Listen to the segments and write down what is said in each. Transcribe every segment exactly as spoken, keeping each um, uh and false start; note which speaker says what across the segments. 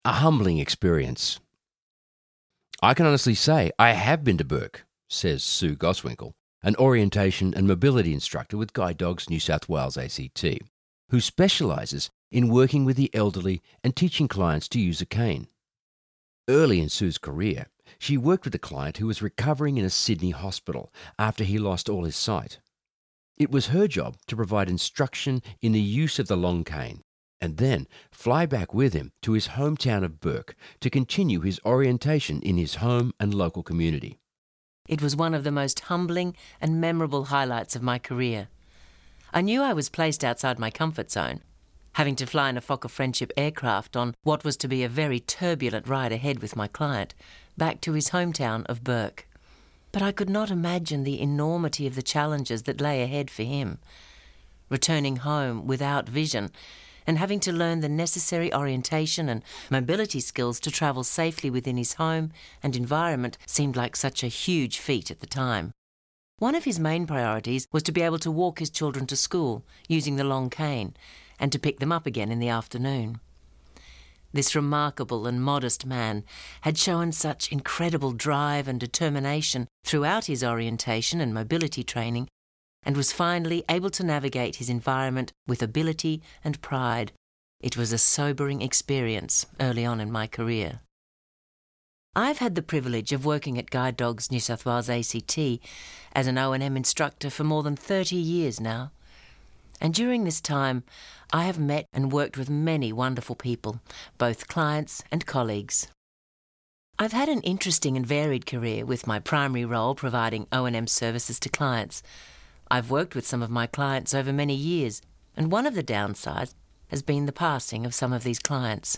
Speaker 1: A humbling experience. I can honestly say I have been to Bourke, says Sue Goswinkle, an orientation and mobility instructor with Guide Dogs New South Wales A C T, who specialises in working with the elderly and teaching clients to use a cane. Early in Sue's career, she worked with a client who was recovering in a Sydney hospital after he lost all his sight. It was her job to provide instruction in the use of the long cane and then fly back with him to his hometown of Bourke to continue his orientation in his home and local community.
Speaker 2: It was one of the most humbling and memorable highlights of my career. I knew I was placed outside my comfort zone, having to fly in a Fokker Friendship aircraft on what was to be a very turbulent ride ahead with my client, back to his hometown of Bourke. But I could not imagine the enormity of the challenges that lay ahead for him. Returning home without vision and having to learn the necessary orientation and mobility skills to travel safely within his home and environment seemed like such a huge feat at the time. One of his main priorities was to be able to walk his children to school using the long cane and to pick them up again in the afternoon. This remarkable and modest man had shown such incredible drive and determination throughout his orientation and mobility training, and was finally able to navigate his environment with ability and pride. It was a sobering experience early on in my career. I've had the privilege of working at Guide Dogs New South Wales A C T as an O and M instructor for more than thirty years now. And during this time, I have met and worked with many wonderful people, both clients and colleagues. I've had an interesting and varied career, with my primary role providing O and M services to clients. I've worked with some of my clients over many years, and one of the downsides has been the passing of some of these clients.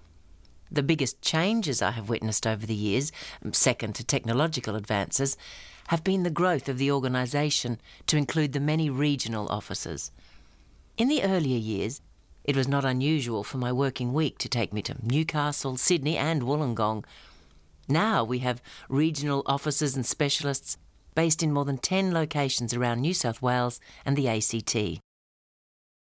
Speaker 2: The biggest changes I have witnessed over the years, second to technological advances, have been the growth of the organisation to include the many regional offices. In the earlier years, it was not unusual for my working week to take me to Newcastle, Sydney and Wollongong. Now we have regional offices and specialists based in more than ten locations around New South Wales and the A C T.